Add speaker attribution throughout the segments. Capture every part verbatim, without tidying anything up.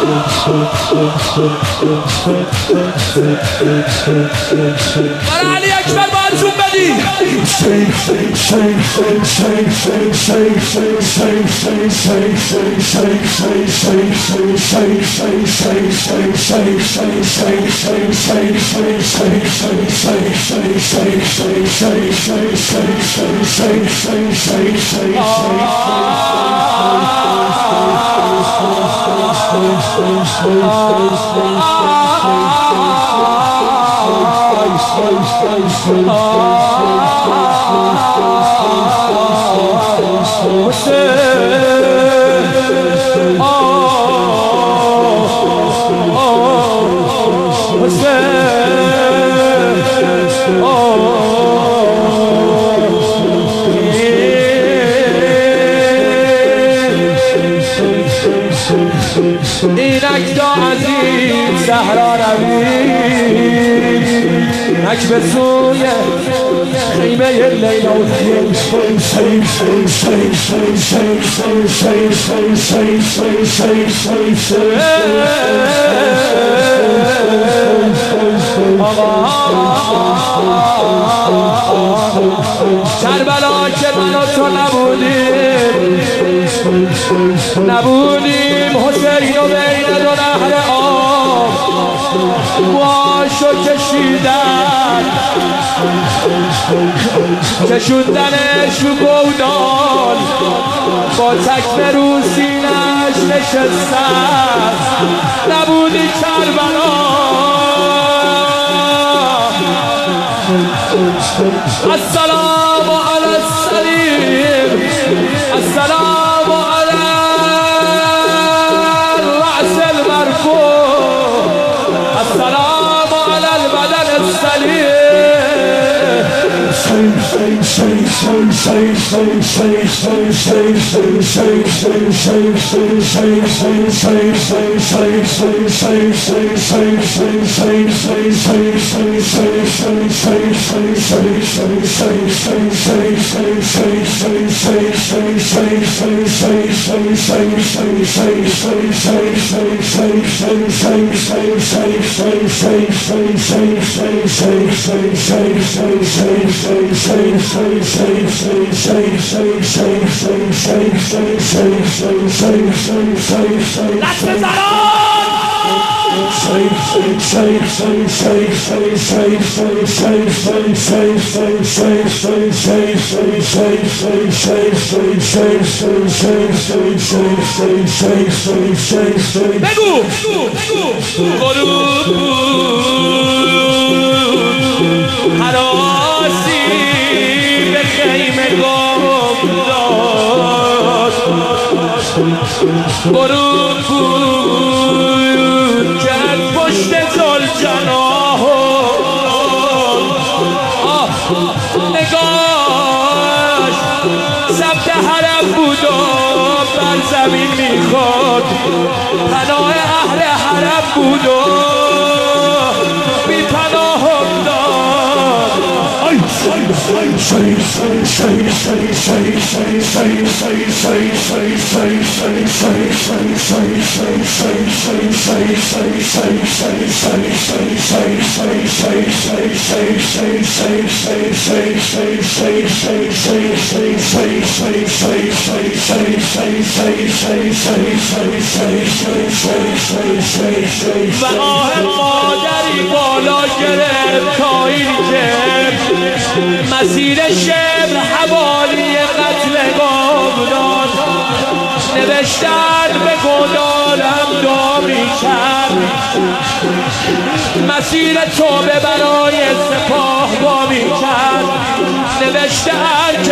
Speaker 1: برای علی اکبر باید جون بدی اینک دا عزیز زهرا روی اینک به سوی خیمه لیلا و کربلا که من و تو نبودیم نبودیم حسین و بین دو نهر آب موهاشو کشیدن کشوندنش رو گودال با تکمه رو سینه‌اش نشستن نبودی کربلا السلام علی السلیم السلام علی الرأس المرفوع السلام علی البدن السلیم بگو حراسی به خیمه گم داد برود بود کرد پشت زلجناه نگاش سمت حرم بود و بر زمین میخواد پناه اهل حرم بود و بی پناهم داد و آه مادری بالا گرفت تا این که مسیر شبر حوالی قتل گمدان نوشتن به گودالم دامی کرد مسیر توبه برای سپاه بامی کرد نوشتن که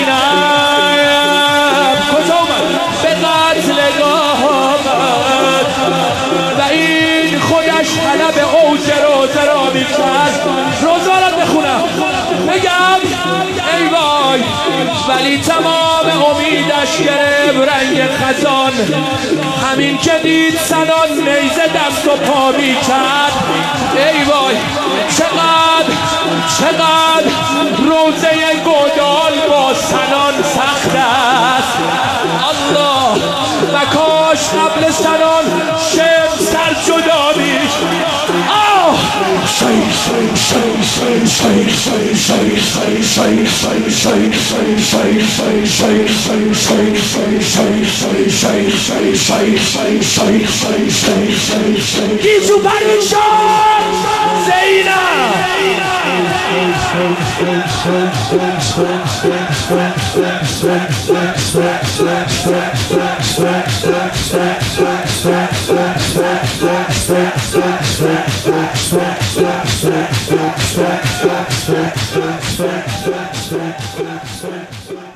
Speaker 1: زینب کجا اومد به قتل گاه آمد و این خودش طلب اوج روزه را می کرد روزه را بخونم بگم ای وای ولی تمام امیدش گرفت رنگ خزان همین که دید سنان نیزه دست و پا می کرد ای وای چقدر چقدر روزه گودال با سنان سخت است الله و کاش قبل سنان شعر Gizu Parishon Zeina Thank you.